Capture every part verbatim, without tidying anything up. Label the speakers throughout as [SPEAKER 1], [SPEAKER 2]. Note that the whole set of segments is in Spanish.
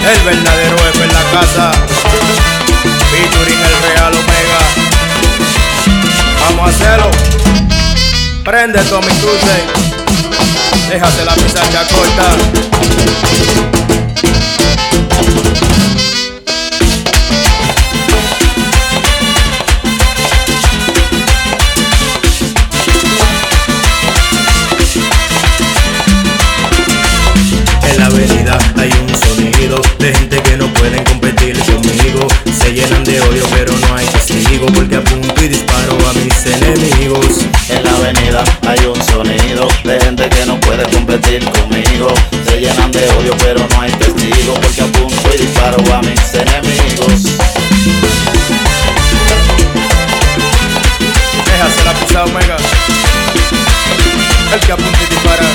[SPEAKER 1] El verdadero F en la casa, featuring el Real Omega. Vamos a hacerlo. Prende Tommy Tuesday, déjate la pizarra corta.
[SPEAKER 2] En la avenida hay un sonido de gente que no pueden competir conmigo. Se llenan de odio pero no hay testigo, porque apunto y disparo a mis enemigos.
[SPEAKER 3] En la avenida hay un sonido de gente que no puede competir conmigo. Se llenan de odio pero no hay testigo, porque apunto y disparo a mis enemigos.
[SPEAKER 1] Déjase la pizza Omega, el que apunta y dispara.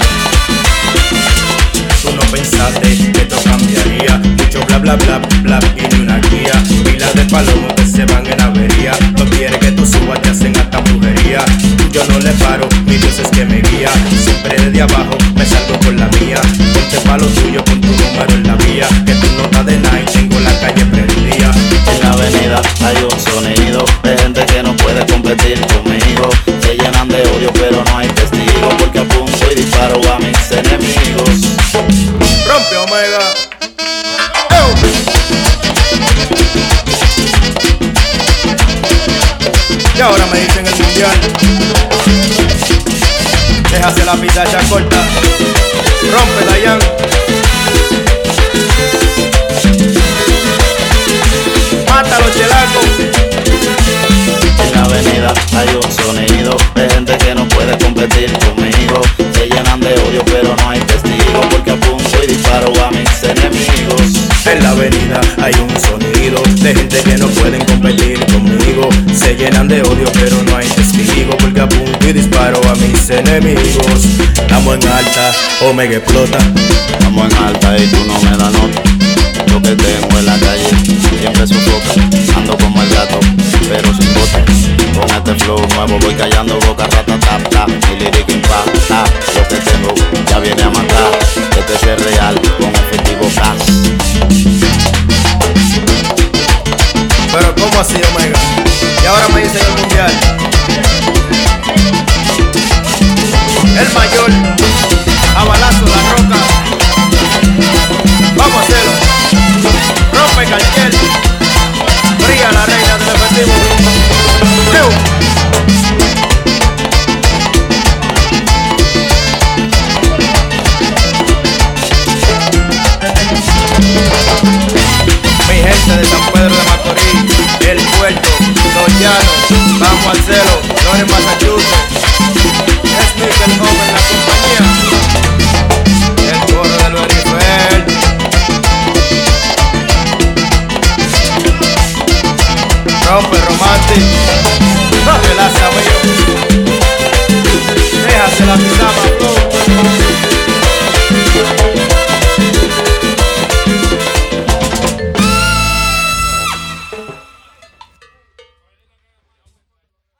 [SPEAKER 2] Tú no pensaste que esto cambiaría, mucho bla bla bla bla y ni una guía. Pilas de palomos que se van en avería, no quiere que tú subas, te hacen hasta brujería. Yo no le paro, mi Dios es que me guía, siempre desde abajo me salgo con la mía. Ponte pa' lo tuyo, pon tu número en la vía, que tú no estás de nada y tengo la calle prendida.
[SPEAKER 3] En la avenida hay un sonido de gente que no puede competir conmigo. Se llenan de odio pero no hay testigo, porque apunto y disparo a mis enemigos.
[SPEAKER 1] Rompe Omega. Y ahora me dicen el mundial. Déjase la pizarra corta. Rompe Dayan. Mátalo, chelaco.
[SPEAKER 3] En la avenida hay un sonido de gente que no puede competir conmigo. Se llenan de odio pero no hay testigo, porque apunto y disparo a mis enemigos.
[SPEAKER 2] En la avenida hay un sonido de gente que no pueden competir conmigo. Se llenan de odio pero no hay testigo, porque apunto y disparo a mis enemigos. Estamos en alta, Omega explota.
[SPEAKER 3] Estamos en alta y tú no me das nota. Lo que tengo en la calle siempre sofoca. Ando como el gato, pero sin botas. Con este flow nuevo voy callando boca, ratatata. Mi lyric impacta. Lo que tengo ya viene a matar. Este es real con efectivo cash.
[SPEAKER 1] Pero ¿cómo así, Omega? Y ahora me dicen el mundial. El mayor, a balazo la roca. Vamos a hacerlo. Rompe cartel. Brilla la reina del efectivo. ¡Riu! Mi gente de San Pedro de Macorís, El Puerto, Los Llanos, vamos a hacerlo. Lawrence, Massachusetts. Es Nickel Home en la compañía. El coro de Luis Rifer. Rompe Romantic. Rompe la Samuel. Déjase la pisada,